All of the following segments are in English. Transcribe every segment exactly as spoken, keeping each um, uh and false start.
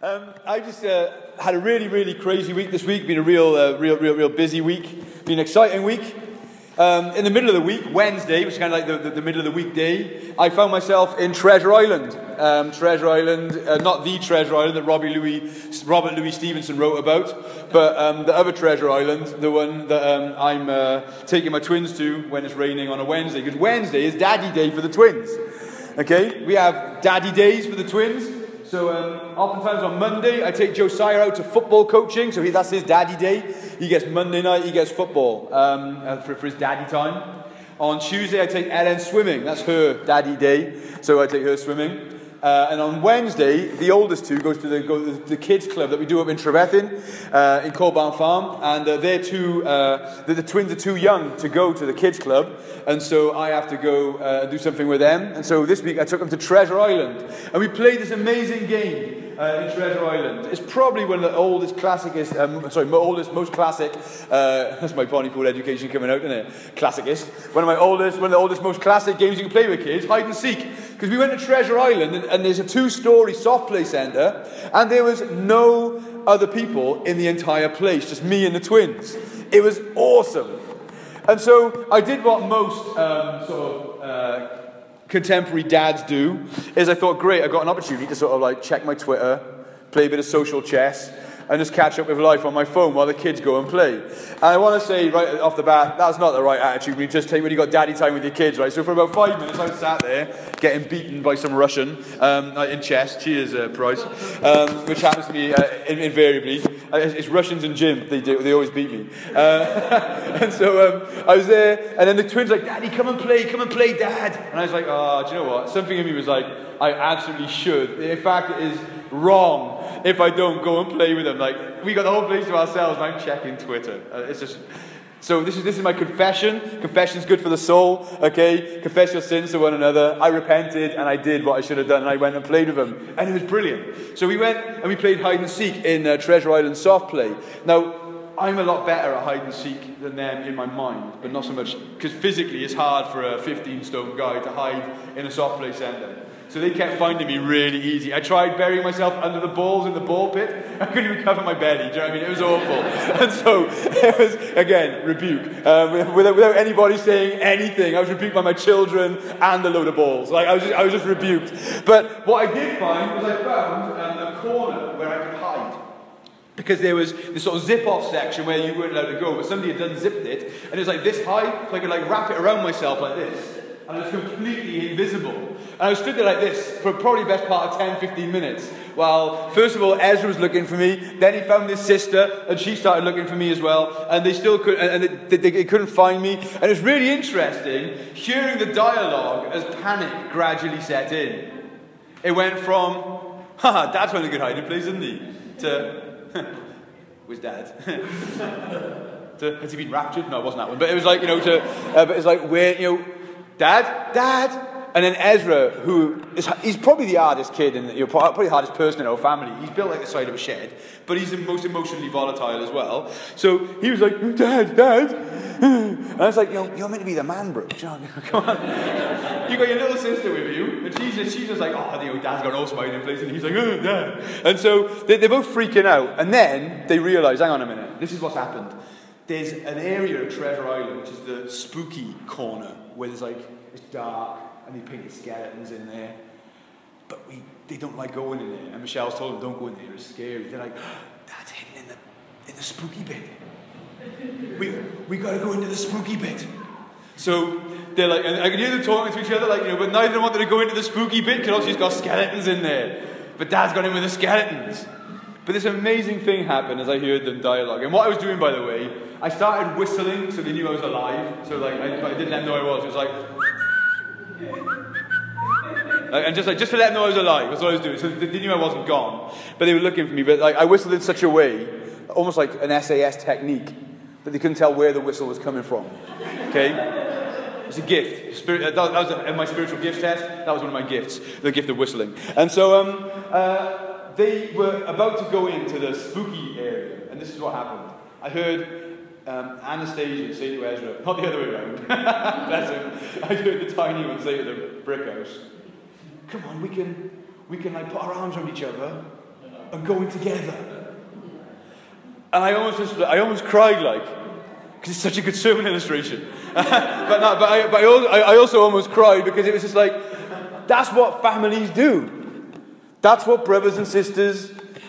Um, I just uh, had a really, really crazy week this week. Been a real, uh, real, real, real busy week. Been an exciting week. Um, in the middle of the week, Wednesday, which is kind of like the, the, the middle of the weekday, I found myself in Treasure Island. Um, Treasure Island, uh, not the Treasure Island that Robbie Louis, Robert Louis Stevenson wrote about, but um, the other Treasure Island, the one that um, I'm uh, taking my twins to when it's raining on a Wednesday, because Wednesday is Daddy Day for the twins. Okay, we have Daddy Days for the twins. So um, oftentimes on Monday, I take Josiah out to football coaching. So he, that's his daddy day. He gets Monday night, he gets football um, uh, for, for his daddy time. On Tuesday, I take Ellen swimming. That's her daddy day. So I take her swimming. Uh, and on Wednesday, the oldest two goes to the, go to the, the kids club that we do up in Trevethin, uh, in Colbarn Farm. And uh, they're too, uh, the, the twins are too young to go to the kids club. And so I have to go uh, and do something with them. And so this week I took them to Treasure Island. And we played this amazing game uh, in Treasure Island. It's probably one of the oldest, classicest, um, sorry, oldest, most classic, uh, that's my Pontypool education coming out, isn't it? Classicist. One of my oldest, one of the oldest, most classic games you can play with kids, hide and seek. Because we went to Treasure Island, and, and there's a two-storey soft play centre, and there was no other people in the entire place, just me and the twins. It was awesome. And so I did what most um, sort of uh, contemporary dads do, is I thought, great, I got an opportunity to sort of like check my Twitter, play a bit of social chess, and just catch up with life on my phone while the kids go and play. And I want to say right off the bat, that's not the right attitude when you just take when you got daddy time with your kids, right? So for about five minutes, I was sat there getting beaten by some Russian um, in chess. Cheers, uh, Price, um, which happens to me uh, invariably. Uh, it's, it's Russians in gym; they do, they always beat me. Uh, and so um, I was there, and then the twins were like, "Daddy, come and play, come and play, Dad." And I was like, "Oh, do you know what?" Something in me was like, "I absolutely should." In fact, it is wrong if I don't go and play with them. Like, we got the whole place to ourselves, and I'm checking Twitter. Uh, it's just... So this is this is my confession. Confession's good for the soul, okay? Confess your sins to one another. I repented, and I did what I should have done, and I went and played with them. And it was brilliant. So we went, and we played hide and seek in uh, Treasure Island soft play. Now, I'm a lot better at hide and seek than them in my mind, but not so much, because physically it's hard for a fifteen-stone guy to hide in a soft play centre. So they kept finding me really easy. I tried burying myself under the balls in the ball pit. I couldn't even cover my belly. Do you know what I mean? It was awful. And so it was, again, rebuke. Um, without, without anybody saying anything. I was rebuked by my children and a load of balls. Like, I was just, I was just rebuked. But what I did find was I found um, a corner where I could hide. Because there was this sort of zip-off section where you weren't allowed to go, but somebody had unzipped it, and it was like this high, so I could like wrap it around myself like this. And it was completely invisible. And I stood there like this for probably the best part of ten, fifteen minutes. While, first of all, Ezra was looking for me. Then he found his sister, and she started looking for me as well. And they still couldn't, and they, they, they couldn't find me. And it was really interesting hearing the dialogue as panic gradually set in. It went from, haha, Dad's found a good hiding place, isn't he? To, where's Dad? to, has he been raptured? No, it wasn't that one. But it was like, you know, to, uh, but it's like, where, you know, Dad? Dad? And then Ezra, who is, he's probably the hardest kid, and you know, probably the hardest person in our family. He's built like the side of a shed, but he's the most emotionally volatile as well. So he was like, Dad, Dad. And I was like, you know, you're meant to be the man, bro. John, come on. You got your little sister with you, and she's just, she's just like, oh, you know, Dad's got an awesome hiding place, and he's like, oh, Dad. And so they, they're both freaking out. And then they realise, hang on a minute, this is what's happened. There's an area of Treasure Island, which is the spooky corner, where there's like, it's dark, and they painted skeletons in there. But we, they don't like going in there. And Michelle's told them, don't go in there, it's scary. They're like, Dad's hidden in the, in the spooky bit. We, we gotta go into the spooky bit. So they're like, and I can hear them talking to each other, like, you know, but neither of them wanted to go into the spooky bit, because obviously he's got skeletons in there. But Dad's got in with the skeletons. But this amazing thing happened as I heard them dialogue. And what I was doing, by the way, I started whistling so they knew I was alive. So like, I, I didn't let them know I was. It was like... and just like just to let them know I was alive, that's what I was doing. So they knew I wasn't gone, but they were looking for me. But like I whistled in such a way, almost like an S A S technique, that they couldn't tell where the whistle was coming from. Okay, it's a gift. Spirit, that was a, my spiritual gift test. That was one of my gifts, the gift of whistling. And so um, uh, they were about to go into the spooky area, and this is what happened. I heard. Um, Anastasia say to Ezra, not the other way around, bless him, I heard the tiny one say to the brick house, come on, we can, we can like put our arms around each other, and going together. And I almost, just, I almost cried, like, because it's such a good sermon illustration. but no, but, I, but I, also, I also almost cried because it was just like, that's what families do. That's what brothers and sisters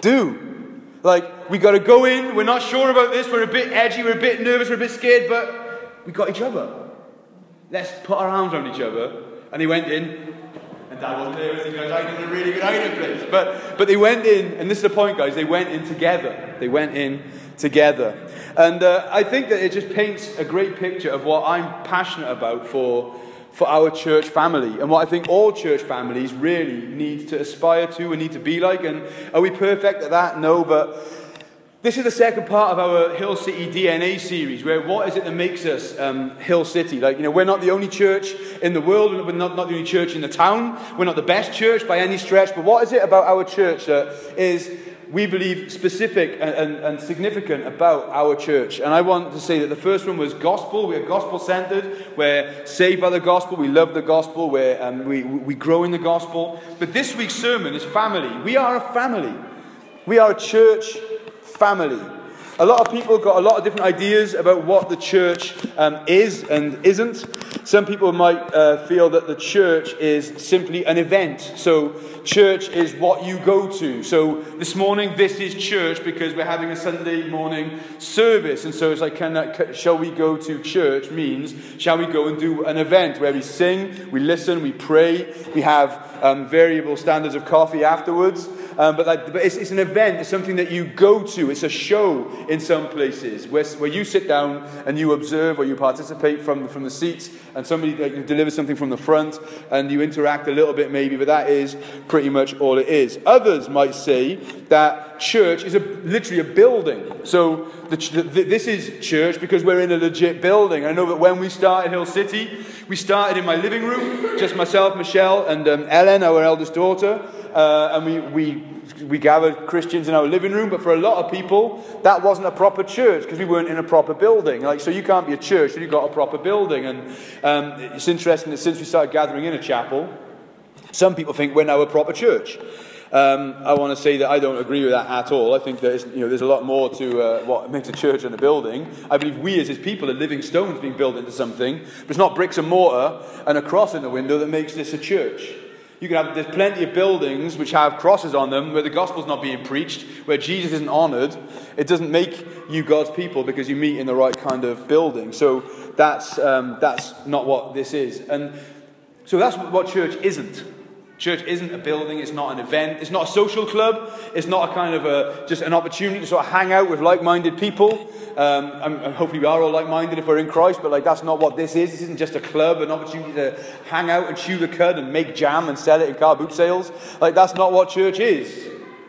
do. Like, we got to go in, we're not sure about this, we're a bit edgy, we're a bit nervous, we're a bit scared, but we got each other. Let's put our arms around each other. And they went in, and Dad wasn't there, was he? Guys, I did a really good hiding place. But, but they went in, and this is the point, guys, they went in together. They went in together. And uh, I think that it just paints a great picture of what I'm passionate about for, for our church family, and what I think all church families really need to aspire to and need to be like. And are we perfect at that? No, but this is the second part of our Hill City D N A series, where what is it that makes us um, Hill City? Like, you know, we're not the only church in the world, we're not, not the only church in the town, we're not the best church by any stretch, but what is it about our church that is, we believe, specific and, and, and significant about our church? And I want to say that the first one was gospel. We're gospel-centered. We're saved by the gospel. We love the gospel. We're, um, we, we grow in the gospel. But this week's sermon is family. We are a family. We are a church family. A lot of people got a lot of different ideas about what the church um, is and isn't. Some people might uh, feel that the church is simply an event. So church is what you go to. So this morning, this is church because we're having a Sunday morning service. And so it's like, can that, shall we go to church means, shall we go and do an event where we sing, we listen, we pray, we have um, variable standards of coffee afterwards. Um, but like, but it's, it's an event. It's something that you go to. It's a show in some places where, where you sit down and you observe or you participate from, from the seats, and somebody like, delivers something from the front and you interact a little bit maybe, but that is pretty much all it is. Others might say that church is a, literally a building. So the, the, this is church because we're in a legit building. I know that when we started Hill City, we started in my living room, just myself, Michelle, and um, Ellen, our eldest daughter. Uh, and we, we we gathered Christians in our living room, but for a lot of people, that wasn't a proper church because we weren't in a proper building. Like, so you can't be a church if you've got a proper building. And um, it's interesting that since we started gathering in a chapel, some people think we're now a proper church. Um, I want to say that I don't agree with that at all. I think that you know, there's a lot more to uh, what makes a church and a building. I believe we as his people are living stones being built into something, but it's not bricks and mortar and a cross in the window that makes this a church. You can have, there's plenty of buildings which have crosses on them where the gospel's not being preached, where Jesus isn't honoured. It doesn't make you God's people because you meet in the right kind of building. So that's um, that's not what this is. And so that's what church isn't. Church isn't a building, it's not an event, it's not a social club, it's not a kind of a, just an opportunity to sort of hang out with like-minded people. Um, and hopefully we are all like-minded if we're in Christ, but like that's not what this is. This isn't just a club, an opportunity to hang out and chew the cud and make jam and sell it in car boot sales. Like that's not what church is.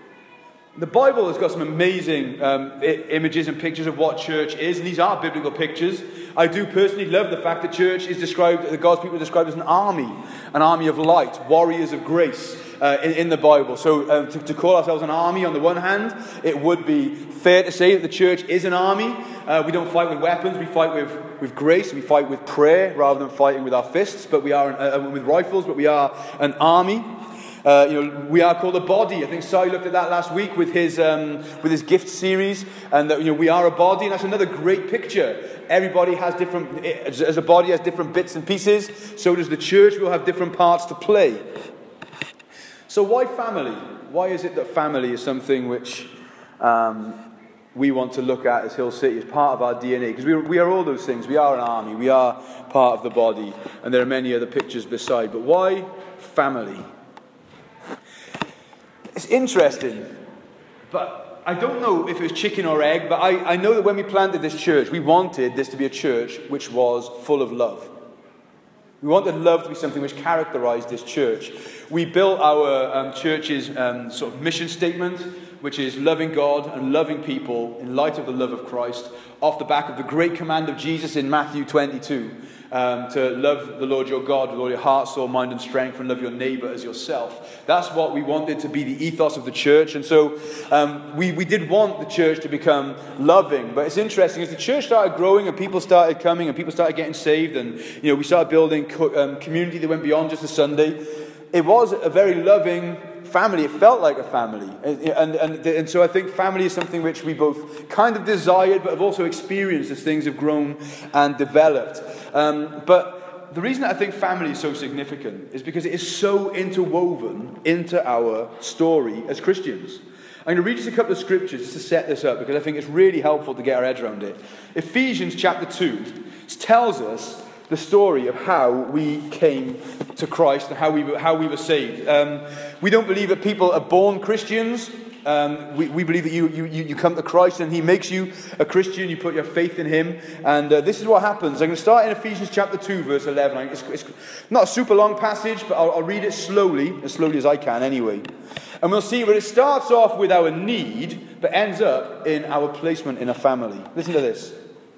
The Bible has got some amazing um, I- images and pictures of what church is, and these are biblical pictures. I do personally love the fact that church is described, that God's people are described as an army, an army of light, warriors of grace uh, in, in the Bible. So um, to, to call ourselves an army on the one hand, it would be fair to say that the church is an army. Uh, we don't fight with weapons, we fight with, with grace, we fight with prayer rather than fighting with our fists, but we are an, uh, with rifles, but we are an army. Uh, you know, we are called a body. I think Si looked at that last week with his um, with his gift series, and that you know we are a body, and that's another great picture. Everybody has different, as a body has different bits and pieces. So does the church. We'll have different parts to play. So why family? Why is it that family is something which um, we want to look at as Hill City, as part of our D N A? Because we we are all those things. We are an army. We are part of the body, and there are many other pictures beside. But why family? It's interesting, but I don't know if it was chicken or egg, but I, I know that when we planted this church, we wanted this to be a church which was full of love. We wanted love to be something which characterized this church. We built our um, church's um, sort of mission statement, which is loving God and loving people in light of the love of Christ, off the back of the great command of Jesus in Matthew twenty-two. Um, to love the Lord your God with all your heart, soul, mind and strength, and love your neighbour as yourself. That's what we wanted to be the ethos of the church. And so um, we, we did want the church to become loving. But it's interesting, as the church started growing and people started coming and people started getting saved, and you know we started building co- um, community that went beyond just a Sunday, it was a very loving family, it felt like a family. And, and, and, and so I think family is something which we both kind of desired, but have also experienced as things have grown and developed. Um, but the reason that I think family is so significant is because it is so interwoven into our story as Christians. I'm going to read just a couple of scriptures just to set this up, because I think it's really helpful to get our heads around it. Ephesians chapter two tells us the story of how we came to Christ and how we were, how we were saved. Um, we don't believe that people are born Christians. Um, we, we believe that you, you, you come to Christ and he makes you a Christian. You put your faith in him. And uh, this is what happens. I'm going to start in Ephesians chapter two, verse eleven. It's, it's not a super long passage, but I'll, I'll read it slowly, as slowly as I can anyway. And we'll see where it starts off with our need, but ends up in our placement in a family. Listen to this.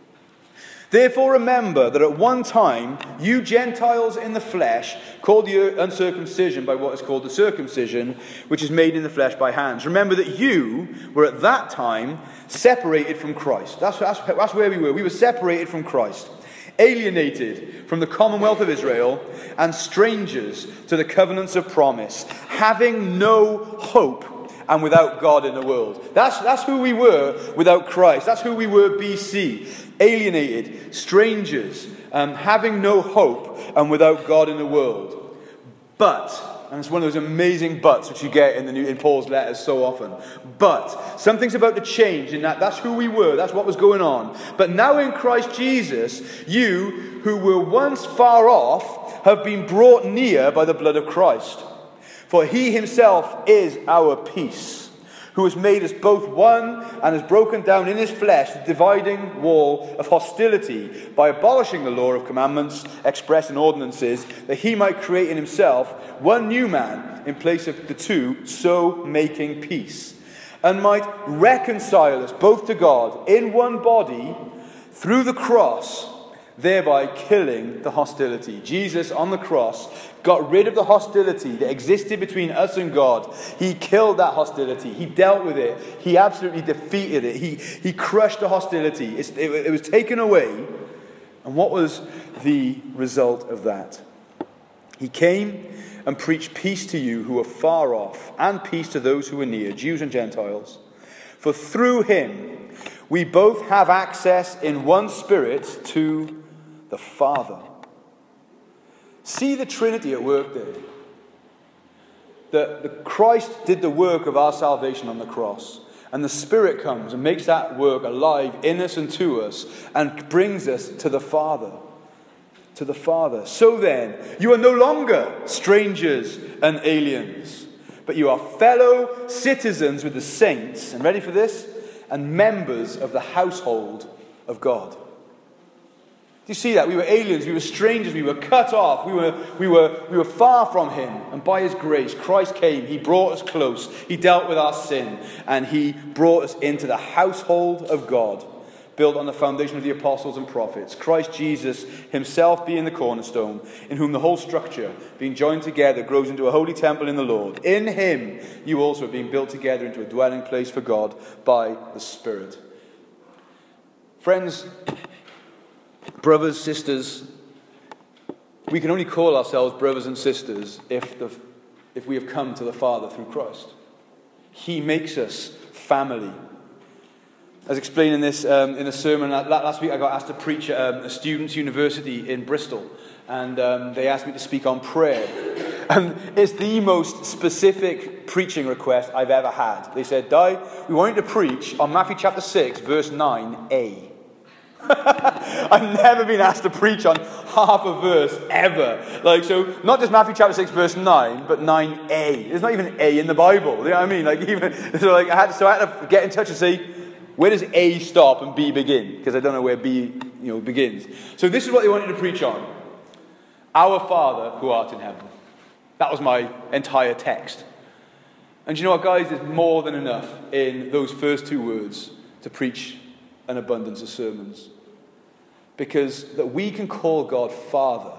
Therefore remember that at one time you Gentiles in the flesh, called the uncircumcision by what is called the circumcision, which is made in the flesh by hands. Remember that you were at that time separated from Christ. That's, that's, that's where we were. We were separated from Christ. Alienated from the commonwealth of Israel and strangers to the covenants of promise, having no hope and without God in the world. That's, that's who we were without Christ. That's who we were B C. Alienated, strangers, um, having no hope and without God in the world. But, and it's one of those amazing buts which you get in, the new, in Paul's letters so often. But, something's about to change in that. That's who we were. That's what was going on. But now in Christ Jesus, you who were once far off have been brought near by the blood of Christ. For he himself is our peace, who has made us both one and has broken down in his flesh the dividing wall of hostility by abolishing the law of commandments expressed in ordinances, that he might create in himself one new man in place of the two, so making peace, and might reconcile us both to God in one body through the cross, thereby killing the hostility. Jesus on the cross got rid of the hostility that existed between us and God. He killed that hostility. He dealt with it. He absolutely defeated it. He, he crushed the hostility. It, it, it was taken away. And what was the result of that? He came and preached peace to you who are far off, and peace to those who are near, Jews and Gentiles. For through him we both have access in one Spirit to the Father. See the Trinity at work there. That the Christ did the work of our salvation on the cross. And the Spirit comes and makes that work alive in us and to us, and brings us to the Father. To the Father. So then, you are no longer strangers and aliens, but you are fellow citizens with the saints, and ready for this? And members of the household of God. Do you see that? We were aliens, we were strangers, we were cut off, we were, we were, we were far from him. And by his grace, Christ came, he brought us close, he dealt with our sin, and he brought us into the household of God, built on the foundation of the apostles and prophets. Christ Jesus himself being the cornerstone, in whom the whole structure, being joined together, grows into a holy temple in the Lord. In him, you also are being built together into a dwelling place for God by the Spirit. Friends, brothers, sisters, we can only call ourselves brothers and sisters if, the, if we have come to the Father through Christ. He makes us family. As explained in this um, in a sermon last week, I got asked to preach at um, a students' university in Bristol, and um, they asked me to speak on prayer. And it's the most specific preaching request I've ever had. They said, "Di, we want you to preach on Matthew chapter six, verse nine a." I've never been asked to preach on half a verse ever. Like, so not just Matthew chapter six verse nine, but nine a. There's not even A in the Bible. You know what I mean? Like, even so, like I had so I had to get in touch and say, where does A stop and B begin? Because I don't know where B, you know, begins. So this is what they wanted to preach on: Our Father who art in heaven. That was my entire text. And you know what, guys? There's more than enough in those first two words to preach an abundance of sermons. Because that we can call God Father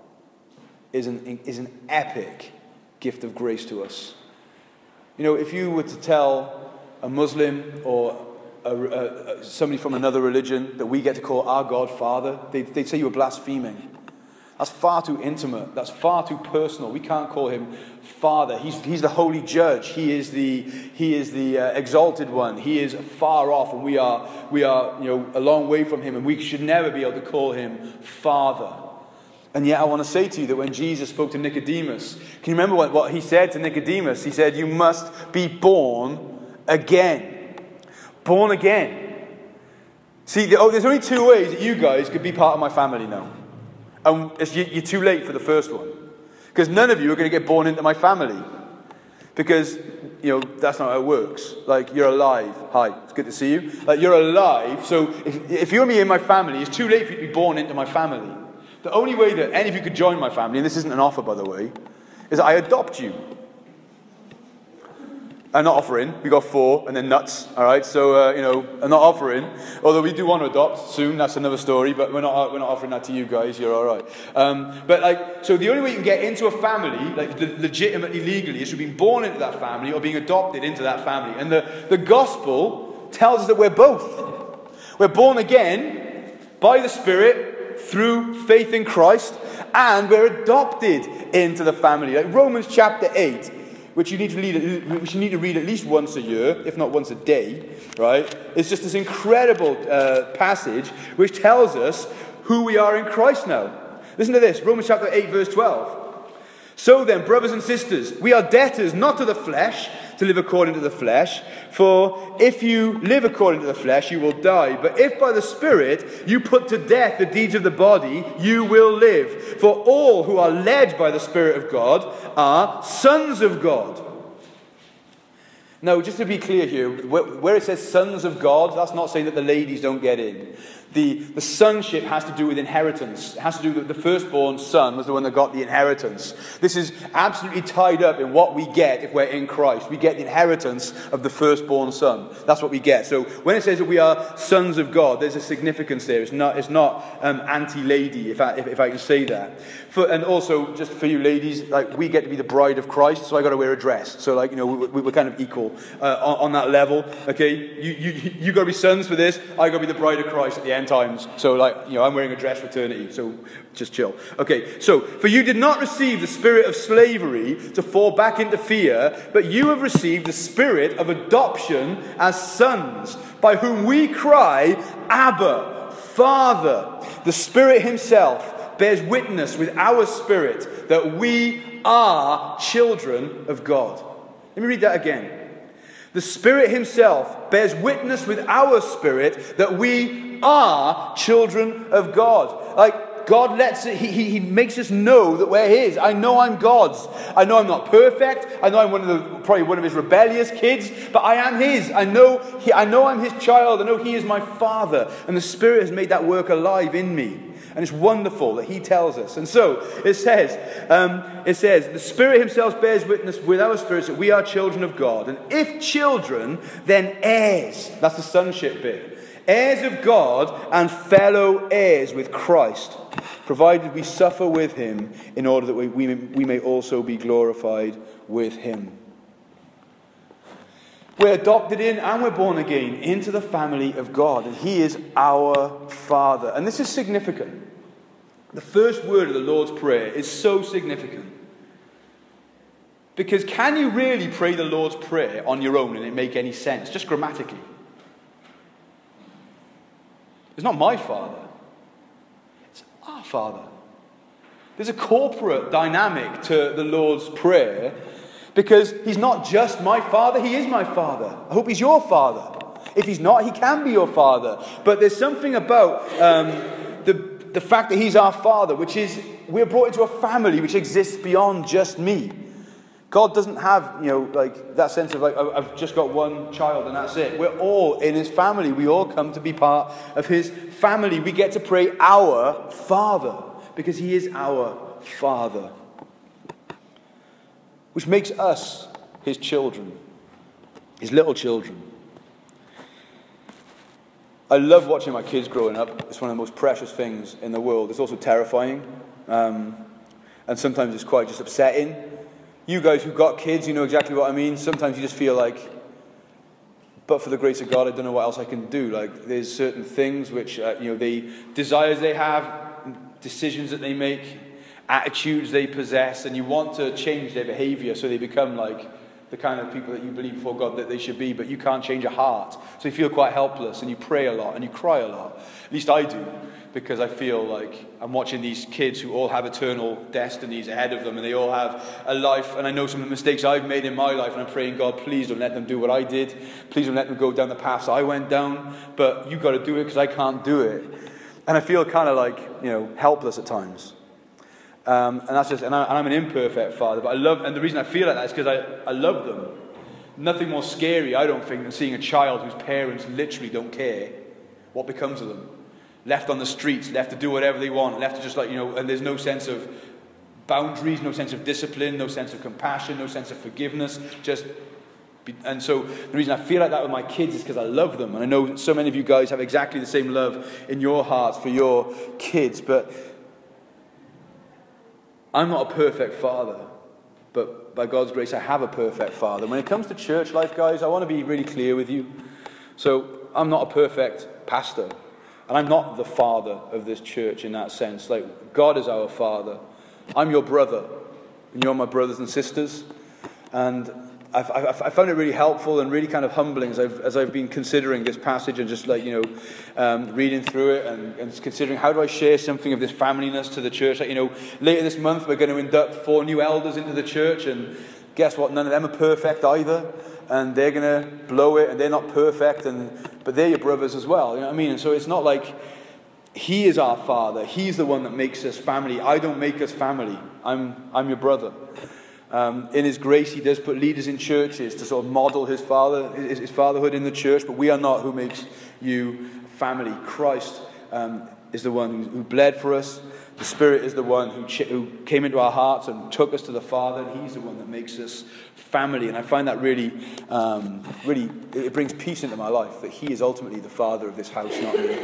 is an, is an epic gift of grace to us. You know, if you were to tell a Muslim or a, a, a, somebody from another religion that we get to call our God Father, they'd, they'd say you were blaspheming. That's far too intimate. That's far too personal. We can't call him Father. He's, he's the holy judge. He is the, he is the uh, exalted one. He is far off, and we are, we are you know, a long way from him, and we should never be able to call him Father. And yet I want to say to you that when Jesus spoke to Nicodemus, can you remember what, what he said to Nicodemus? He said, you must be born again. Born again. See, the, oh, there's only two ways that you guys could be part of my family now. And it's, you, you're too late for the first one. Because none of you are going to get born into my family. Because, you know, that's not how it works. Like, you're alive. Hi, it's good to see you. Like, you're alive. So if, if you're me in my family, it's too late for you to be born into my family. The only way that any of you could join my family, and this isn't an offer, by the way, is that I adopt you. I'm not offering. We got four, and then nuts. All right, so uh, you know, I'm not offering. Although we do want to adopt soon. That's another story. But we're not. We're not offering that to you guys. You're all right. Um, but like, so the only way you can get into a family, like legitimately, legally, is through being born into that family or being adopted into that family. And the the gospel tells us that we're both. We're born again by the Spirit through faith in Christ, and we're adopted into the family. Like Romans chapter eight. Which you need to read, which you need to read at least once a year, if not once a day, right? It's just this incredible uh, passage which tells us who we are in Christ now. Listen to this, Romans chapter eight, verse twelve. So then, brothers and sisters, we are debtors not to the flesh, to live according to the flesh. For if you live according to the flesh, you will die. But if by the Spirit you put to death the deeds of the body, you will live. For all who are led by the Spirit of God are sons of God. Now, just to be clear here, where it says sons of God, that's not saying that the ladies don't get in. The, the sonship has to do with inheritance. It has to do with the firstborn son was the one that got the inheritance. This is absolutely tied up in what we get if we're in Christ. We get the inheritance of the firstborn son. That's what we get. So when it says that we are sons of God, there's a significance there. It's not, it's not um, anti-lady, if I, if, if I can say that. For, and also, just for you ladies, like we get to be the bride of Christ, so I got to wear a dress. So, like, you know, we, we're kind of equal uh, on, on that level. Okay, you you you got to be sons for this. I got to be the bride of Christ at the end times. So, like, you know, I'm wearing a dress for eternity. So, just chill. Okay, so for you did not receive the spirit of slavery to fall back into fear, but you have received the spirit of adoption as sons, by whom we cry, Abba, Father. The Spirit Himself bears witness with our spirit that we are children of God. Let me read that again. The Spirit Himself bears witness with our spirit that we are children of God. Like, God lets it, he, he, he makes us know that we're His. I know I'm God's. I know I'm not perfect. I know I'm one of the, probably one of His rebellious kids, but I am His. I know, he, I know I'm His child. I know He is my Father. And the Spirit has made that work alive in me. And it's wonderful that He tells us. And so it says, um, it says, the Spirit Himself bears witness with our spirits that we are children of God. And if children, then heirs. That's the sonship bit. Heirs of God and fellow heirs with Christ, provided we suffer with Him in order that we, we, we may also be glorified with Him. We're adopted in and we're born again into the family of God, and He is our Father. And this is significant. The first word of the Lord's Prayer is so significant. Because can you really pray the Lord's Prayer on your own and it make any sense, just grammatically? It's not my Father. It's our Father. There's a corporate dynamic to the Lord's Prayer, because He's not just my Father, He is my Father. I hope He's your Father. If He's not, He can be your Father. But there's something about um, the, the fact that He's our Father, which is, we're brought into a family which exists beyond just me. God doesn't have, you know, like that sense of like, I've just got one child and that's it. We're all in His family. We all come to be part of His family. We get to pray our Father because He is our Father, which makes us His children, His little children. I love watching my kids growing up. It's one of the most precious things in the world. It's also terrifying, um, and sometimes it's quite just upsetting. You guys who've got kids, you know exactly what I mean. Sometimes you just feel like, but for the grace of God, I don't know what else I can do. Like, there's certain things which, uh, you know, the desires they have, decisions that they make, attitudes they possess, and you want to change their behavior so they become like the kind of people that you believe before God that they should be, but you can't change a heart. So you feel quite helpless, and you pray a lot, and you cry a lot. At least I do, because I feel like I'm watching these kids who all have eternal destinies ahead of them, and they all have a life, and I know some of the mistakes I've made in my life, and I'm praying, God, please don't let them do what I did. Please don't let them go down the paths I went down, but you've got to do it because I can't do it. And I feel kind of like, you know, helpless at times. Um, and that's just, and, I, and I'm an imperfect father, but I love, and the reason I feel like that is because I, I love them. Nothing more scary, I don't think, than seeing a child whose parents literally don't care what becomes of them. Left on the streets, left to do whatever they want, left to just like, you know, and there's no sense of boundaries, no sense of discipline, no sense of compassion, no sense of forgiveness, just, be, and so the reason I feel like that with my kids is because I love them, and I know so many of you guys have exactly the same love in your hearts for your kids, but I'm not a perfect father, but by God's grace, I have a perfect father. When it comes to church life, guys, I want to be really clear with you. So I'm not a perfect pastor, and I'm not the father of this church in that sense. Like, God is our father. I'm your brother, and you're my brothers and sisters. And I've, I've, I found it really helpful and really kind of humbling as I've, as I've been considering this passage and just like, you know, um, reading through it and, and considering how do I share something of this familyness to the church. Like, you know, later this month we're going to induct four new elders into the church, and guess what? None of them are perfect either, and they're going to blow it, and they're not perfect, and but they're your brothers as well. You know what I mean? And so it's not like He is our father. He's the one that makes us family. I don't make us family. I'm I'm your brother. Um, in His grace, He does put leaders in churches to sort of model His father, His, his fatherhood in the church, but we are not who makes you family. Christ um, is the one who, who bled for us. The Spirit is the one who, ch- who came into our hearts and took us to the Father, and He's the one that makes us family. And I find that really, um, really, it brings peace into my life, that He is ultimately the Father of this house, not me.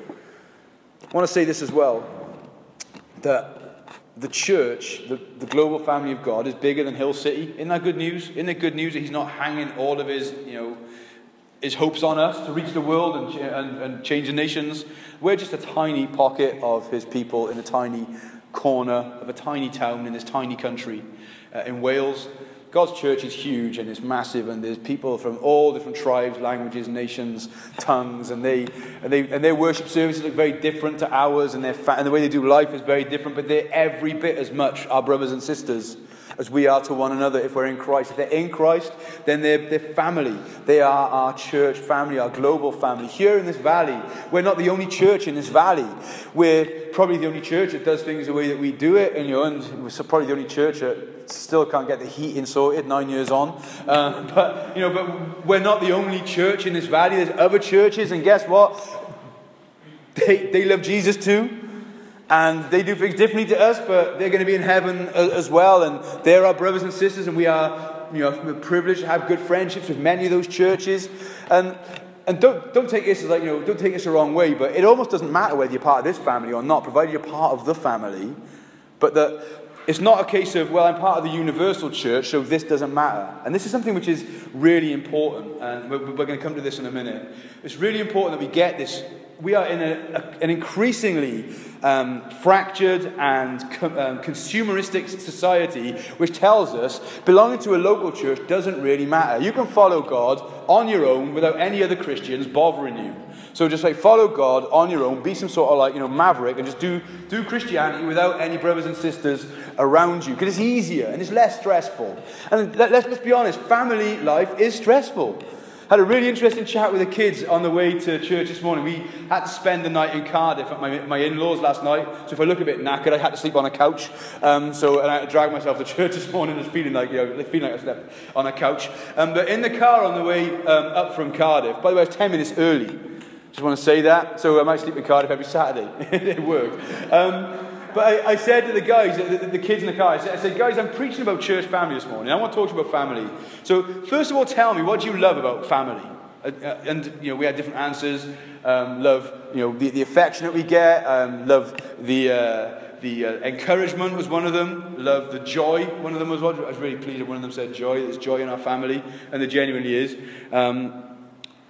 I want to say this as well, that the church, the, the global family of God, is bigger than Hill City. Isn't that good news? Isn't it good news that He's not hanging all of His, you know, His hopes on us to reach the world and, and, and change the nations? We're just a tiny pocket of His people in a tiny corner of a tiny town in this tiny country uh, in Wales. God's church is huge and it's massive, and there's people from all different tribes, languages, nations, tongues, and they and they and their worship services look very different to ours, and their fa- and the way they do life is very different. But they're every bit as much our brothers and sisters as we are to one another if we're in Christ. If they're in Christ, then they're, they're family. They are our church family, our global family. Here in this valley, we're not the only church in this valley. We're probably the only church that does things the way that we do it, and, you know, and we're probably the only church that still can't get the heating sorted nine years on. Uh, but, you know, but we're not the only church in this valley. There's other churches, and guess what? They, they love Jesus too. And they do things differently to us, but they're going to be in heaven as well. And they're our brothers and sisters, and we are, you know, privileged to have good friendships with many of those churches. And and don't don't take this as like, you know, don't take this the wrong way, but it almost doesn't matter whether you're part of this family or not, provided you're part of the family. But that it's not a case of, well, I'm part of the universal church, so this doesn't matter. And this is something which is really important, and we're, we're going to come to this in a minute. It's really important that we get this. We are in a, a, an increasingly um, fractured and com, um, consumeristic society, which tells us belonging to a local church doesn't really matter. You can follow God on your own without any other Christians bothering you. So just like follow God on your own, be some sort of like, you know, maverick, and just do do Christianity without any brothers and sisters around you, because it's easier and it's less stressful. And let, let's let's be honest, family life is stressful. Had a really interesting chat with the kids on the way to church this morning. We had to spend the night in Cardiff at my, my in-laws last night. So if I look a bit knackered, I had to sleep on a couch. Um, so and I had to drag myself to church this morning, just feeling like, you know, feeling like I slept on a couch. Um, but in the car on the way um, up from Cardiff, by the way, I was ten minutes early. Just want to say that. So I might sleep in Cardiff every Saturday. It worked. Um, But I, I said to the guys, the, the kids in the car, I said, I said, guys, I'm preaching about church family this morning. I want to talk to you about family. So first of all, tell me, what do you love about family? Uh, uh, and, you know, we had different answers. Um, love, you know, the, the affection that we get. Um, love the uh, the uh, encouragement was one of them. Love the joy. One of them was one. I was really pleased that one of them said joy. There's joy in our family, and there genuinely is. Um,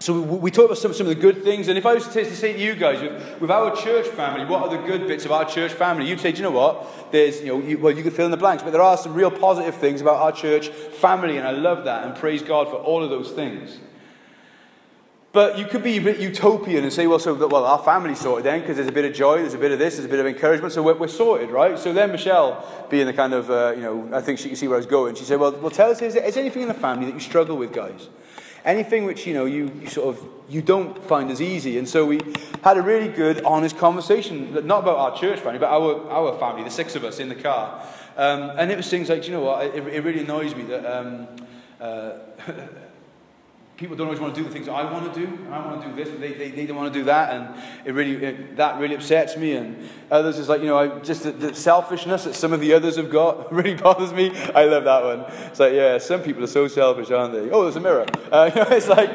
So we, we talk about some, some of the good things, and if I was to, to say to you guys, with, with our church family, what are the good bits of our church family? You'd say, do you know what? There's, you know, you, well, you could fill in the blanks, but there are some real positive things about our church family, and I love that, and praise God for all of those things. But you could be a bit utopian and say, well, so well, our family's sorted then, because there's a bit of joy, there's a bit of this, there's a bit of encouragement, so we're, we're sorted, right? So then Michelle, being the kind of, uh, you know, I think she can see where I was going, she said, well, well tell us, is there, is there anything in the family that you struggle with, guys? Anything which, you know, you, you sort of, you don't find as easy. And so we had a really good, honest conversation, not about our church family, but our, our family, the six of us in the car. Um, and it was things like, you know what, it, it really annoys me that um, uh, people don't always want to do the things that I want to do, and I want to do this, and they, they, they don't want to do that, and it really it, that really upsets me. And others is like, you know, I, just the, the selfishness that some of the others have got really bothers me. I love that one. It's like, yeah, some people are so selfish, aren't they? Oh, there's a mirror. Uh, you know, it's like,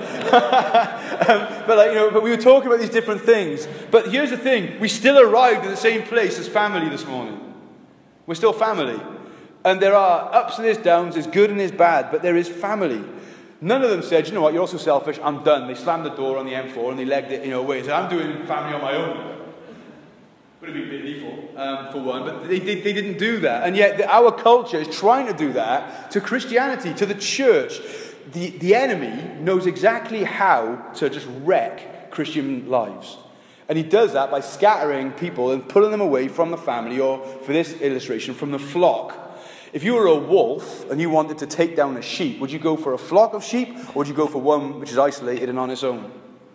um, but like, you know, but we were talking about these different things. But here's the thing: we still arrived in the same place as family this morning. We're still family, and there are ups and there's downs, there's good and there's bad, but there is family. None of them said, you know what, you're also selfish, I'm done. They slammed the door on the M four and they legged it, you know, away and said, I'm doing family on my own. Would have been a bit lethal, um, for one, but they, they, they didn't do that. And yet the, our culture is trying to do that to Christianity, to the church. The, the enemy knows exactly how to just wreck Christian lives. And he does that by scattering people and pulling them away from the family, or, for this illustration, from the flock. If you were a wolf and you wanted to take down a sheep, would you go for a flock of sheep, or would you go for one which is isolated and on its own?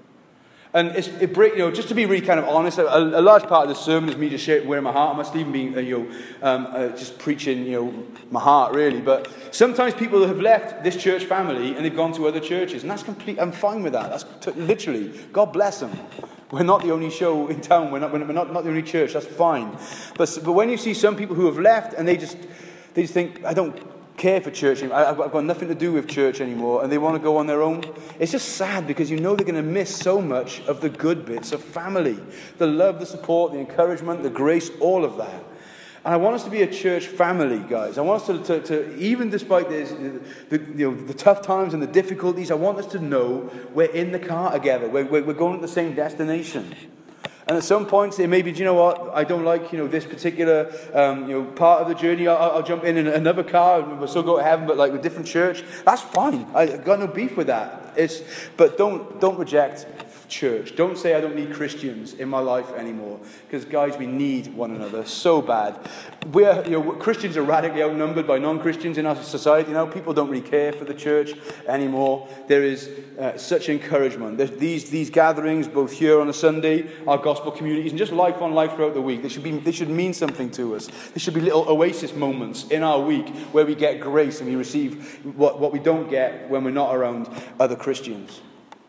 And it's, it break, you know, just to be really kind of honest, a, a large part of the sermon is me just sharing, wearing my heart. I must even be, uh, you know, um, uh, just preaching, you know, my heart really. But sometimes people have left this church family and they've gone to other churches, and that's complete. I'm fine with that. That's t- literally, God bless them. We're not the only show in town. We're not. We're not, not the only church. That's fine. But but when you see some people who have left and they just They just think, I don't care for church anymore. I've got nothing to do with church anymore. And they want to go on their own. It's just sad, because you know they're going to miss so much of the good bits of family. The love, the support, the encouragement, the grace, all of that. And I want us to be a church family, guys. I want us to, to, to even despite this, the, you know, the tough times and the difficulties, I want us to know we're in the car together. We're, we're going to the same destination. And at some points, they may be, do you know what, I don't like, you know, this particular, um, you know, part of the journey. I'll, I'll jump in in another car and we'll still go to heaven, but like a different church. That's fine. I've got no beef with that. It's, but don't, don't reject church. Don't say I don't need Christians in my life anymore. Because, guys, we need one another so bad. We're, you know, Christians are radically outnumbered by non-Christians in our society now. People don't really care for the church anymore. There is uh, such encouragement. There's these these gatherings, both here on a Sunday, our gospel communities, and just life on life throughout the week. They should be. They should mean something to us. There should be little oasis moments in our week where we get grace and we receive what, what we don't get when we're not around other Christians.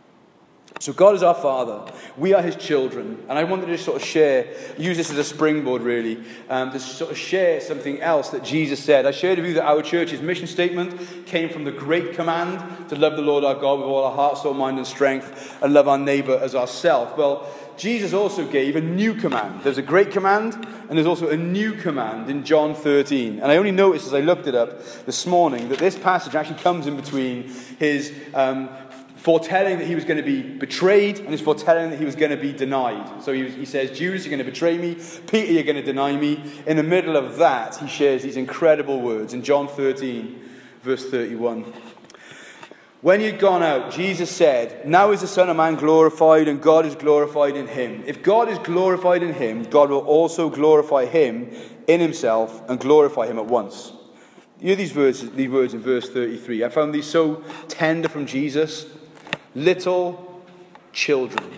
So God is our Father. We are His children. And I wanted to just sort of share, use this as a springboard really, um, to sort of share something else that Jesus said. I shared with you that our church's mission statement came from the great command to love the Lord our God with all our heart, soul, mind and strength, and love our neighbour as ourselves. Well, Jesus also gave a new command. There's a great command, and there's also a new command in John thirteen. And I only noticed as I looked it up this morning that this passage actually comes in between his um, foretelling that he was going to be betrayed and his foretelling that he was going to be denied. So he, was, he says, Judas, you're going to betray me. Peter, you're going to deny me. In the middle of that, he shares these incredible words in John thirteen, verse thirty-one. When he had gone out, Jesus said, now is the Son of Man glorified, and God is glorified in him. If God is glorified in him, God will also glorify him in himself and glorify him at once. You hear these words, these words in verse thirty-three. I found these so tender from Jesus. Little children.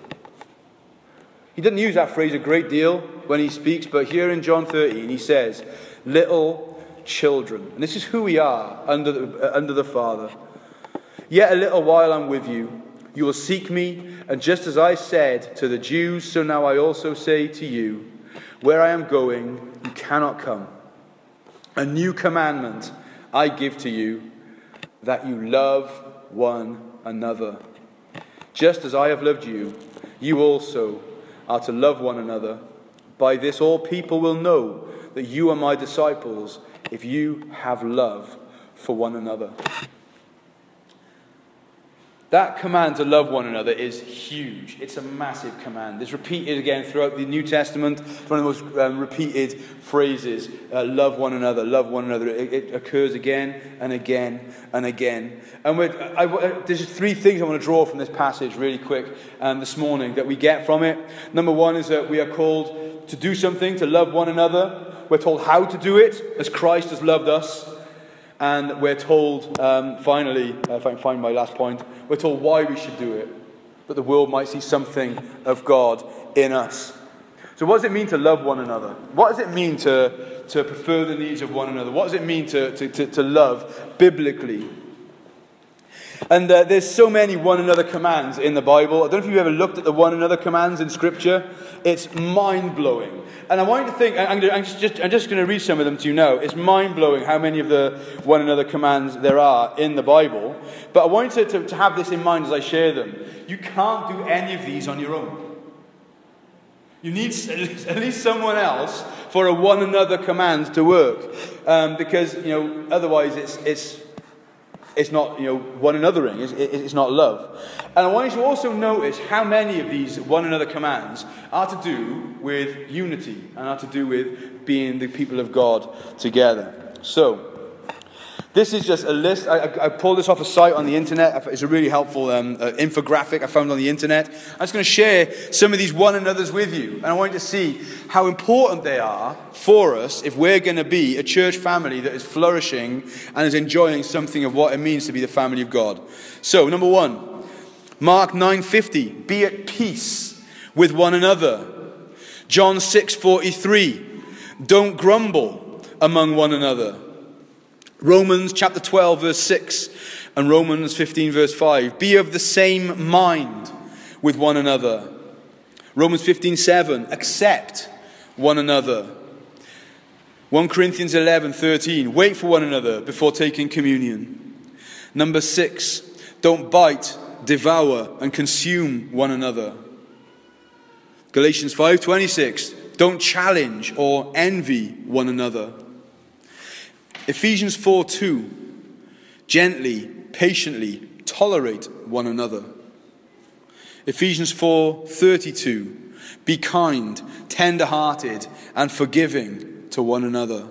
He doesn't use that phrase a great deal when he speaks, but here in John thirteen he says, little children. And this is who we are under the, uh, under the Father. Yet a little while I'm with you. You will seek me, and just as I said to the Jews, so now I also say to you, where I am going, you cannot come. A new commandment I give to you, that you love one another. Just as I have loved you, you also are to love one another. By this all people will know that you are my disciples, if you have love for one another. That command to love one another is huge. It's a massive command. It's repeated again throughout the New Testament. It's one of the most um, repeated phrases. Uh, love one another, love one another. It, it occurs again and again and again. And we're, I, I, there's three things I want to draw from this passage really quick um, this morning that we get from it. Number one is that we are called to do something, to love one another. We're told how to do it, as Christ has loved us. And we're told, um, finally, uh, if I can find my last point, we're told why we should do it, that the world might see something of God in us. So what does it mean to love one another? What does it mean to, to prefer the needs of one another? What does it mean to, to, to, to love biblically? And uh, there's so many one another commands in the Bible. I don't know if you've ever looked at the one another commands in Scripture. It's mind-blowing. And I want you to think, I'm, I'm just, I'm just going to read some of them to you now. It's mind-blowing how many of the one another commands there are in the Bible. But I want you to, to, to have this in mind as I share them. You can't do any of these on your own. You need at least someone else for a one another command to work. Um, because, you know, otherwise it's... it's It's not, you know, one anothering. It's, it's not love. And I want you to also notice how many of these one another commands are to do with unity and are to do with being the people of God together. So, this is just a list. I, I, I pulled this off a site on the internet. It's a really helpful um, uh, infographic I found on the internet. I'm just going to share some of these one another's with you. And I want you to see how important they are for us if we're going to be a church family that is flourishing and is enjoying something of what it means to be the family of God. So, number one, Mark nine fifty, be at peace with one another. John six forty-three, don't grumble among one another. Romans chapter twelve verse six and Romans fifteen verse five. Be of the same mind with one another. Romans fifteen seven. Accept one another. First Corinthians eleven thirteen. Wait for one another before taking communion. Number six. Don't bite, devour and consume one another. Galatians five twenty-six. Don't challenge or envy one another. Ephesians four two, gently, patiently tolerate one another. Ephesians four thirty-two, be kind, tender-hearted, and forgiving to one another.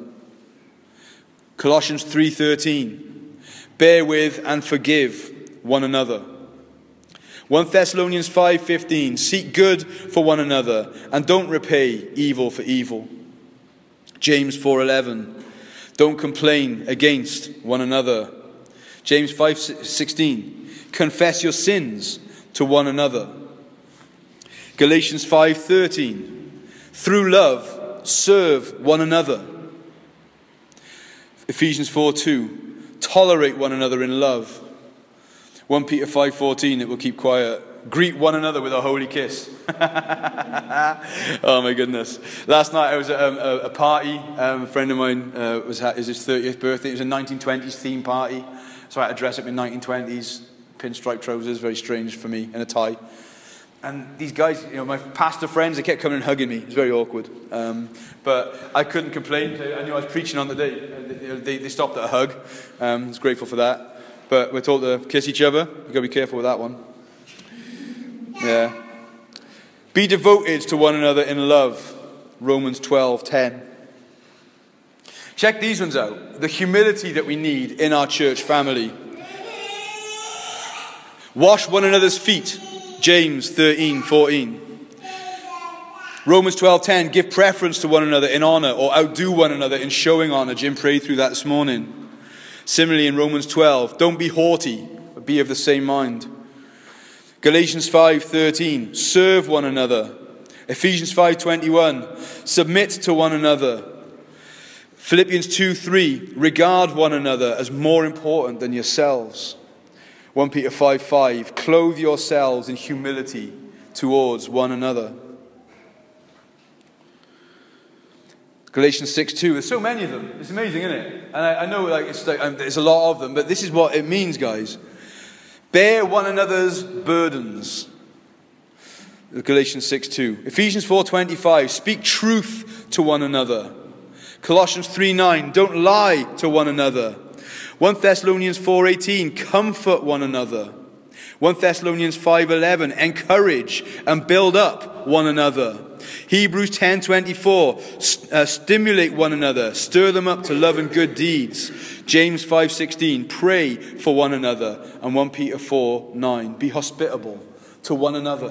Colossians three thirteen, bear with and forgive one another. First Thessalonians five fifteen, seek good for one another, and don't repay evil for evil. James four eleven, don't complain against one another. James five sixteen, confess your sins to one another. Galatians five thirteen, through love, serve one another. Ephesians four two, tolerate one another in love. First Peter five fourteen, it will keep quiet. Greet one another with a holy kiss. Oh my goodness. Last night I was at a, a party. Um, a friend of mine uh, was at his thirtieth birthday. It was a nineteen twenties theme party. So I had to dress up in nineteen twenties, pinstripe trousers, very strange for me, and a tie. And these guys, you know, my pastor friends, they kept coming and hugging me. It was very awkward. Um, but I couldn't complain. I knew I was preaching on the day. They, they stopped at a hug. Um, I was grateful for that. But we're told to kiss each other. You've got to be careful with that one. Yeah. Be devoted to one another in love. Romans twelve ten. Check these ones out. The humility that we need in our church family. Wash one another's feet. James thirteen fourteen. Romans twelve ten. Give preference to one another in honor, or outdo one another in showing honor. Jim prayed through that this morning. Similarly in Romans twelve. Don't be haughty, but be of the same mind. Galatians five thirteen, serve one another. Ephesians five twenty-one, submit to one another. Philippians two three, regard one another as more important than yourselves. First Peter five five, clothe yourselves in humility towards one another. Galatians six two, there's so many of them. It's amazing, isn't it? And I, I know like it's like um, there's a lot of them, but this is what it means, guys. Bear one another's burdens. Galatians six two. Ephesians four twenty-five. Speak truth to one another. Colossians three nine. Don't lie to one another. First Thessalonians four eighteen. Comfort one another. First Thessalonians five eleven, encourage and build up one another. Hebrews ten twenty-four, uh, stimulate one another, stir them up to love and good deeds. James five sixteen, pray for one another. And First Peter four nine, be hospitable to one another.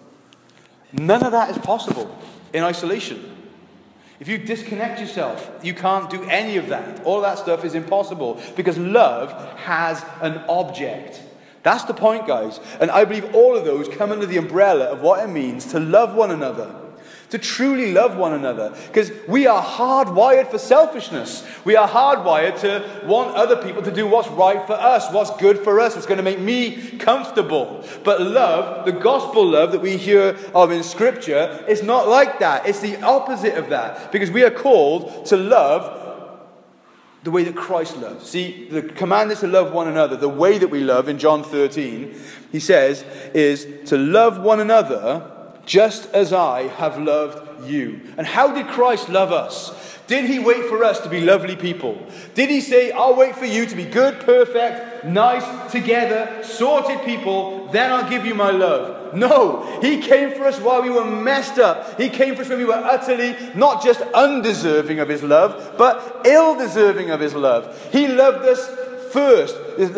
None of that is possible in isolation. If you disconnect yourself, you can't do any of that. All that stuff is impossible because love has an object. That's the point, guys. And I believe all of those come under the umbrella of what it means to love one another. To truly love one another. Because we are hardwired for selfishness. We are hardwired to want other people to do what's right for us, what's good for us, what's going to make me comfortable. But love, the gospel love that we hear of in Scripture, is not like that. It's the opposite of that. Because we are called to love the way that Christ loves. See, the command is to love one another. The way that we love, in John thirteen, he says, is to love one another just as I have loved you. And how did Christ love us? Did he wait for us to be lovely people? Did he say, I'll wait for you to be good, perfect, nice, together, sorted people, then I'll give you my love? No, he came for us while we were messed up. He came for us when we were utterly, not just undeserving of his love, but ill-deserving of his love. He loved us first.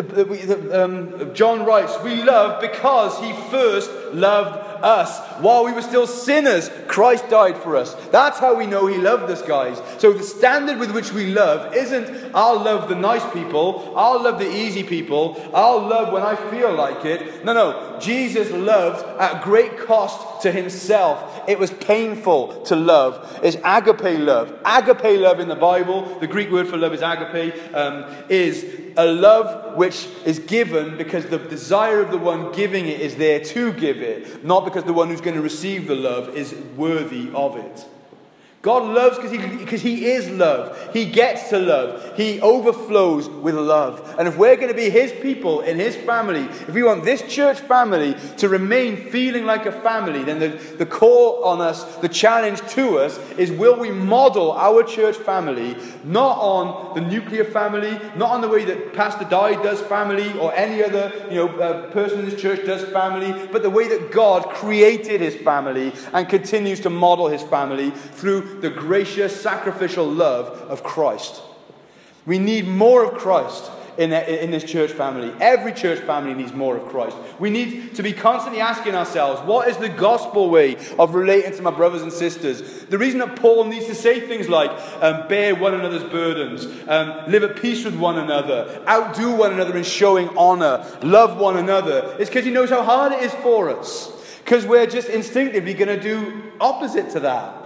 Um, John writes, we love because he first loved us. While we were still sinners, Christ died for us. That's how we know he loved us, guys. So the standard with which we love isn't, I'll love the nice people, I'll love the easy people, I'll love when I feel like it. No, no. Jesus loved at great cost to himself. It was painful to love. It's agape love. Agape love in the Bible, the Greek word for love is agape, um, is a love which is given because the desire of the one giving it is there to give it, not because the one who's going to receive the love is worthy of it. God loves because he, because he is love. He gets to love. He overflows with love. And if we're going to be his people in his family, if we want this church family to remain feeling like a family, then the, the call on us, the challenge to us is, will we model our church family not on the nuclear family, not on the way that Pastor Di does family or any other you know uh, person in this church does family, but the way that God created his family and continues to model his family through the gracious, sacrificial love of Christ. We need more of Christ in, in this church family. Every church family needs more of Christ. We need to be constantly asking ourselves, what is the gospel way of relating to my brothers and sisters? The reason that Paul needs to say things like, um, bear one another's burdens, um, live at peace with one another, outdo one another in showing honor, love one another, is because he knows how hard it is for us. Because we're just instinctively going to do opposite to that.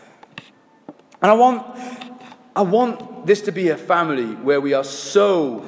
And I want, I want this to be a family where we are so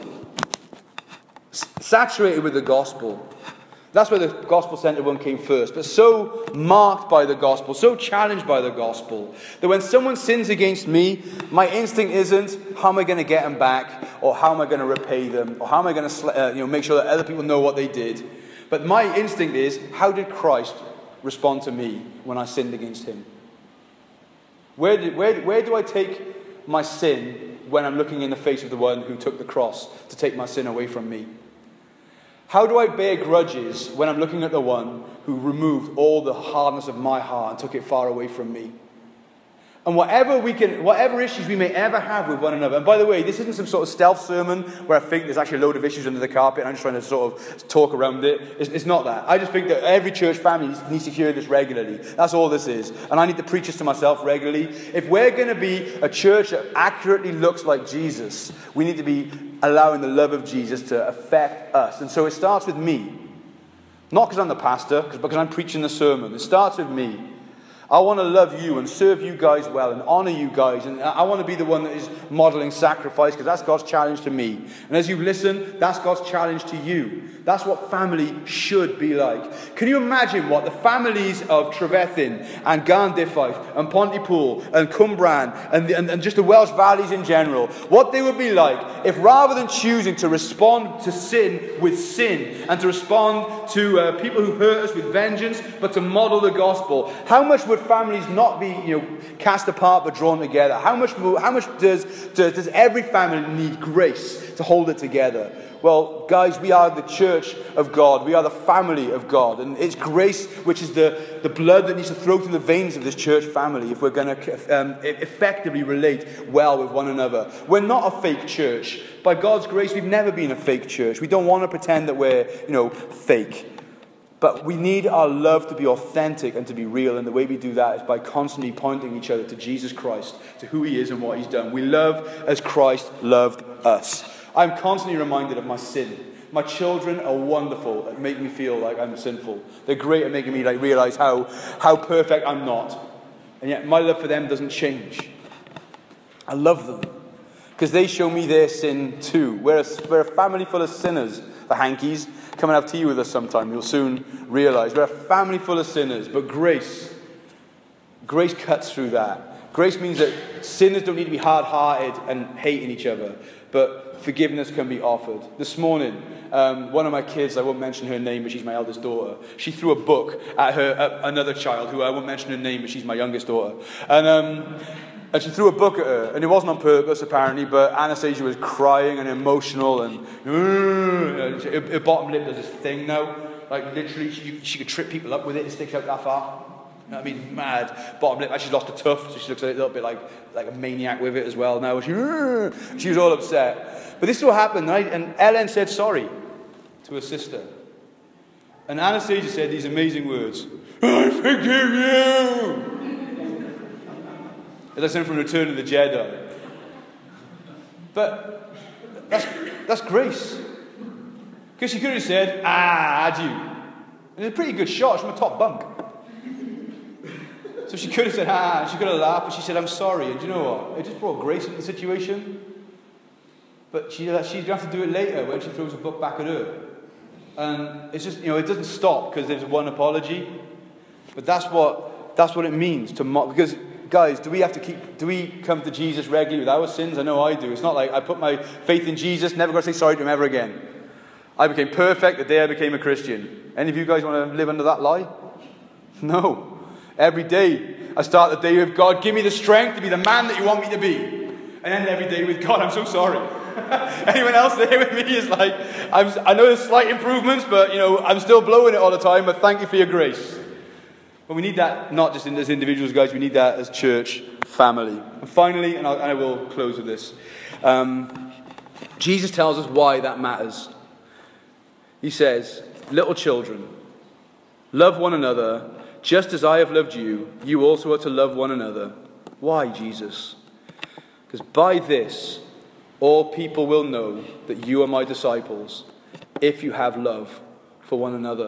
saturated with the gospel. That's where the gospel-centered one came first. But so marked by the gospel, so challenged by the gospel, that when someone sins against me, my instinct isn't, how am I going to get them back? Or how am I going to repay them? Or how am I going to uh, you know, make sure that other people know what they did? But my instinct is, how did Christ respond to me when I sinned against him? Where do, where, where do I take my sin when I'm looking in the face of the one who took the cross to take my sin away from me? How do I bear grudges when I'm looking at the one who removed all the hardness of my heart and took it far away from me? And whatever we can, whatever issues we may ever have with one another. And by the way, this isn't some sort of stealth sermon where I think there's actually a load of issues under the carpet and I'm just trying to sort of talk around it. It's, it's not that. I just think that every church family needs, needs to hear this regularly. That's all this is. And I need to preach this to myself regularly. If we're going to be a church that accurately looks like Jesus, we need to be allowing the love of Jesus to affect us. And so it starts with me. Not because I'm the pastor, but because I'm preaching the sermon. It starts with me. I want to love you and serve you guys well and honor you guys. And I want to be the one that is modeling sacrifice because that's God's challenge to me. And as you listen, that's God's challenge to you. That's what family should be like. Can you imagine what the families of Trevethin and Garndyffaith and Pontypool and Cumbran and, the, and, and just the Welsh valleys in general, what they would be like if rather than choosing to respond to sin with sin and to respond to uh, people who hurt us with vengeance, but to model the gospel, how much would would families not be, you know, cast apart but drawn together? How much, how much does, does, does every family need grace to hold it together? Well, guys, we are the church of God. We are the family of God. And it's grace which is the, the blood that needs to flow through the veins of this church family if we're going to um, effectively relate well with one another. We're not a fake church. By God's grace, we've never been a fake church. We don't want to pretend that we're, you know, fake. But we need our love to be authentic and to be real. And the way we do that is by constantly pointing each other to Jesus Christ, to who he is and what he's done. We love as Christ loved us. I'm constantly reminded of my sin. My children are wonderful at making me feel like I'm sinful. They're great at making me like realize how, how perfect I'm not. And yet my love for them doesn't change. I love them because they show me their sin too. We're a, we're a family full of sinners. The Hankies, come and have tea with us sometime. You'll soon realize we're a family full of sinners. But grace, grace cuts through that. Grace means that sinners don't need to be hard-hearted and hating each other. But forgiveness can be offered. This morning, um, one of my kids, I won't mention her name, but she's my eldest daughter. She threw a book at her at another child, who I won't mention her name, but she's my youngest daughter. And um, and she threw a book at her, and it wasn't on purpose apparently. But Anastasia was crying and emotional, and uh, her, her bottom lip does this thing now, like literally, she, she could trip people up with it. It sticks out that far. You know what I mean, mad. Bottom lip. She's lost a tooth, so she looks a little bit like, like a maniac with it as well now. She, she was all upset. But this is what happened, right? And Ellen said sorry to her sister. And Anastasia said these amazing words. I forgive you! As I said from Return of the Jedi. But that's, that's grace. Because she could have said, ah, had you? And it's a pretty good shot. It's from a top bunk. So she could have said, ah, she could have laughed, but she said, I'm sorry. And do you know what? It just brought grace into the situation. But she, she'd have to do it later when she throws a book back at her. And it's just, you know, it doesn't stop because there's one apology. But that's what, that's what it means to mock. Because, guys, do we have to keep, do we come to Jesus regularly with our sins? I know I do. It's not like I put my faith in Jesus, never got to say sorry to him ever again. I became perfect the day I became a Christian. Any of you guys want to live under that lie? No. Every day I start the day with God, give me the strength to be the man that you want me to be. And then every day with God, I'm so sorry. Anyone else there with me is like, I'm, I know there's slight improvements, but you know, I'm still blowing it all the time, but thank you for your grace. But we need that not just as individuals, guys, we need that as church family. And finally, and, I'll, and I will close with this, um, Jesus tells us why that matters. He says, little children, love one another. Just as I have loved you, you also are to love one another. Why, Jesus? Because by this, all people will know that you are my disciples, if you have love for one another.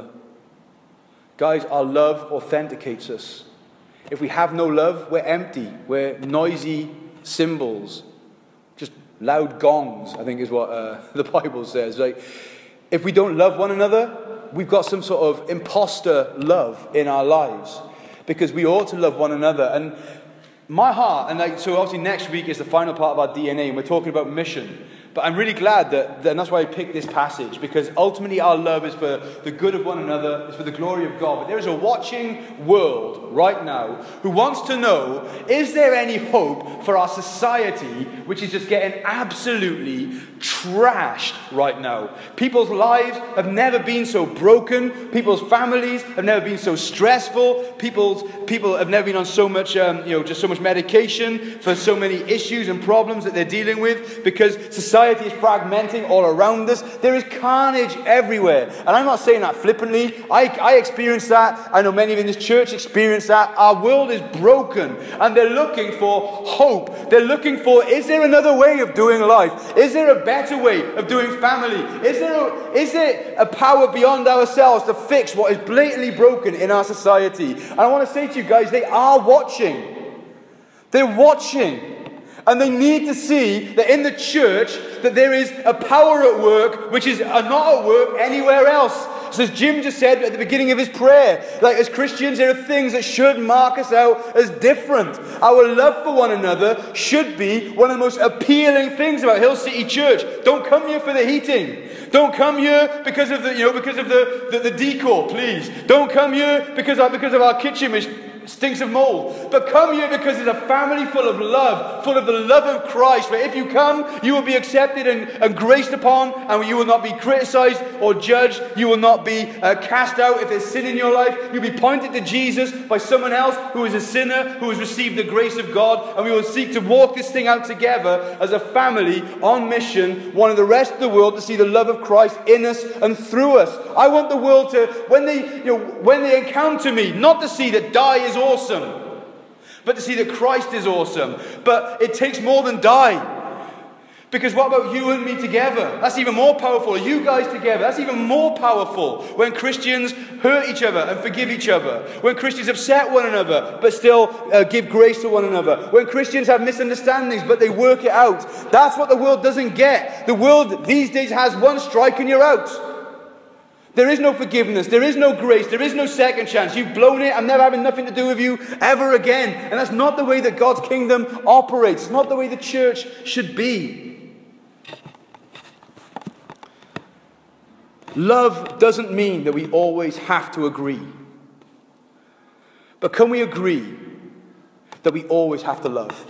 Guys, our love authenticates us. If we have no love, we're empty. We're noisy cymbals. Just loud gongs, I think is what uh, the Bible says. Like, if we don't love one another, we've got some sort of imposter love in our lives, because we ought to love one another. And my heart, and like, so obviously next week is the final part of our D N A, and we're talking about mission. But I'm really glad that, that and that's why I picked this passage, because ultimately our love is for the good of one another, it's for the glory of God. But there is a watching world right now who wants to know, is there any hope for our society, which is just getting absolutely trashed right now? People's lives have never been so broken. People's families have never been so stressful. People's people have never been on so much, um, you know, just so much medication for so many issues and problems that they're dealing with, because society is fragmenting all around us. There is carnage everywhere. And I'm not saying that flippantly. I, I experience that. I know many of in this church experience that. Our world is broken, and they're looking for hope. They're looking for, is there another way of doing life? Is there a better way of doing family? Is there a, is there a power beyond ourselves to fix what is blatantly broken in our society? And I want to say to you guys, they are watching. They're watching. And they need to see that in the church that there is a power at work which is not at work anywhere else. So as Jim just said at the beginning of his prayer, like as Christians there are things that should mark us out as different. Our love for one another should be one of the most appealing things about Hill City Church. Don't come here for the heating. Don't come here because of the, you know, because of the, the, the decor, please. Don't come here because of, because of our kitchen which stinks of mold. But come here because it's a family full of love, full of the love of Christ, where if you come, you will be accepted and, and graced upon, and you will not be criticized or judged. You will not be uh, cast out if there's sin in your life. You'll be pointed to Jesus by someone else who is a sinner, who has received the grace of God, and we will seek to walk this thing out together as a family on mission, wanting the rest of the world to see the love of Christ in us and through us. I want the world to, when they, you know, when they encounter me, not to see that die is awesome, but to see that Christ is awesome. But it takes more than die. Because what about you and me together? That's even more powerful. You guys together, that's even more powerful. When Christians hurt each other and forgive each other. When Christians upset one another, but still uh, give grace to one another. When Christians have misunderstandings, but they work it out. That's what the world doesn't get. The world these days has one strike and you're out. There is no forgiveness. There is no grace. There is no second chance. You've blown it. I'm never having nothing to do with you ever again. And that's not the way that God's kingdom operates. It's not the way the church should be. Love doesn't mean that we always have to agree. But can we agree that we always have to love?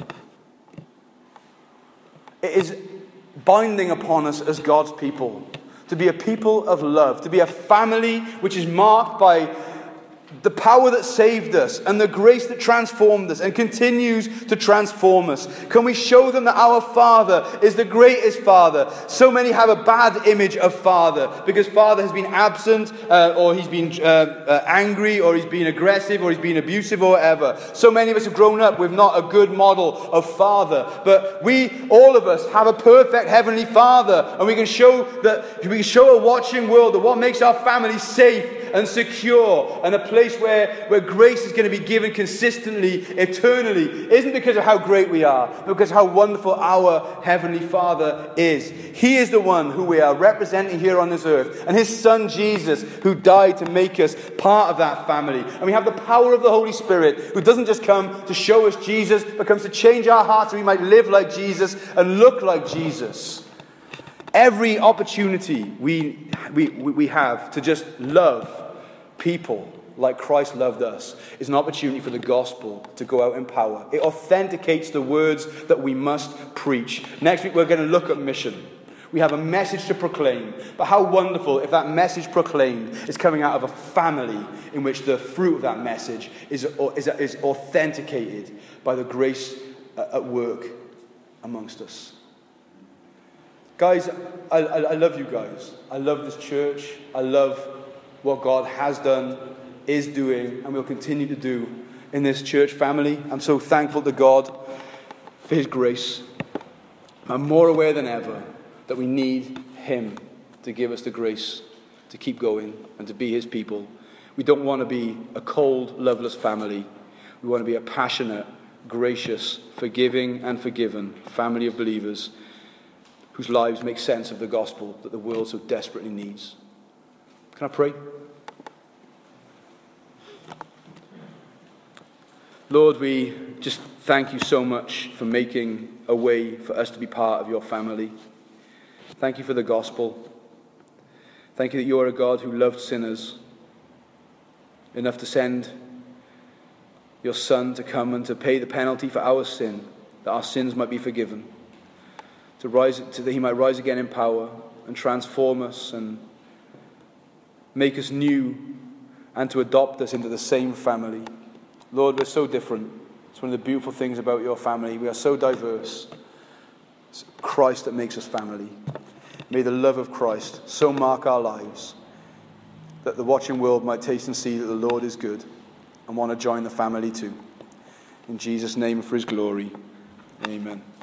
It is binding upon us as God's people to be a people of love, to be a family which is marked by the power that saved us and the grace that transformed us and continues to transform us. Can we show them that our Father is the greatest Father? So many have a bad image of Father because Father has been absent uh, or he's been uh, uh, angry or he's been aggressive or he's been abusive or whatever. So many of us have grown up with not a good model of Father. But we, all of us, have a perfect Heavenly Father, and we can show that we can show a watching world that what makes our family safe and secure and a place where, where grace is going to be given consistently, eternally, isn't because of how great we are, but because how wonderful our Heavenly Father is. He is the one who we are representing here on this earth, and His Son Jesus, who died to make us part of that family. And we have the power of the Holy Spirit, who doesn't just come to show us Jesus, but comes to change our hearts so we might live like Jesus and look like Jesus. Every opportunity we, we, we have to just love people like Christ loved us is an opportunity for the gospel to go out in power. It authenticates the words that we must preach. Next week we're going to look at mission. We have a message to proclaim. But how wonderful if that message proclaimed is coming out of a family in which the fruit of that message is, is, is authenticated by the grace at work amongst us. Guys, I, I, I love you guys. I love this church. I love what God has done, is doing, and will continue to do in this church family. I'm so thankful to God for His grace. I'm more aware than ever that we need Him to give us the grace to keep going and to be His people. We don't want to be a cold, loveless family. We want to be a passionate, gracious, forgiving and forgiven family of believers whose lives make sense of the gospel that the world so desperately needs. Can I pray? Lord, we just thank you so much for making a way for us to be part of your family. Thank you for the gospel. Thank you that you are a God who loved sinners enough to send your Son to come and to pay the penalty for our sin, that our sins might be forgiven, to rise, to, that he might rise again in power and transform us and make us new and to adopt us into the same family. Lord, we're so different. It's one of the beautiful things about your family. We are so diverse. It's Christ that makes us family. May the love of Christ so mark our lives that the watching world might taste and see that the Lord is good and want to join the family too. In Jesus' name and for His glory, amen.